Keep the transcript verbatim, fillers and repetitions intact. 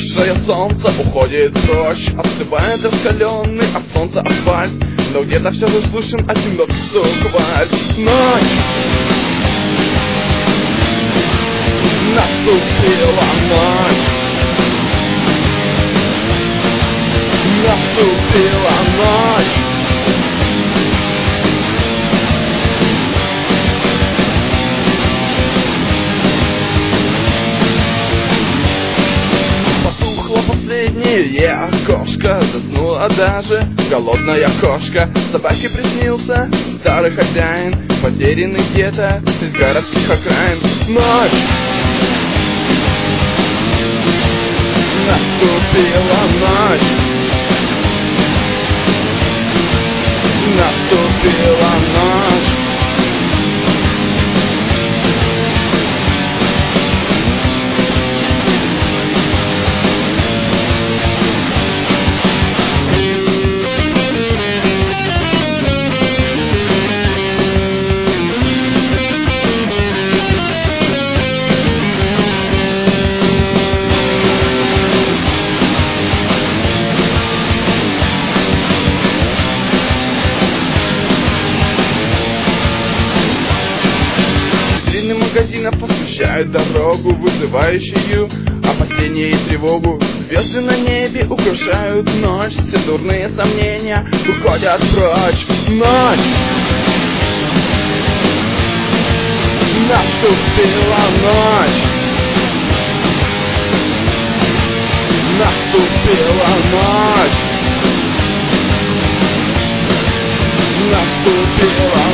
Потухшее солнце уходит прочь, остывает раскаленный от солнца асфальт. Но где-то все же слышен одинокий стук вальс. Ночь! Наступила ночь! Наступила ночь! Потухло последнее окошко, заснула даже голодная кошка. Собаке приснился старый хозяин, потерянный где-то из городских окраин. Ночь! Наступила ночь! Наступила ночь! Магазинов освещают дорогу, вызывающую опасение и тревогу. Звезды на небе украшают ночь, все дурные сомнения уходят прочь. Ночь! Наступила ночь! Наступила ночь! Наступила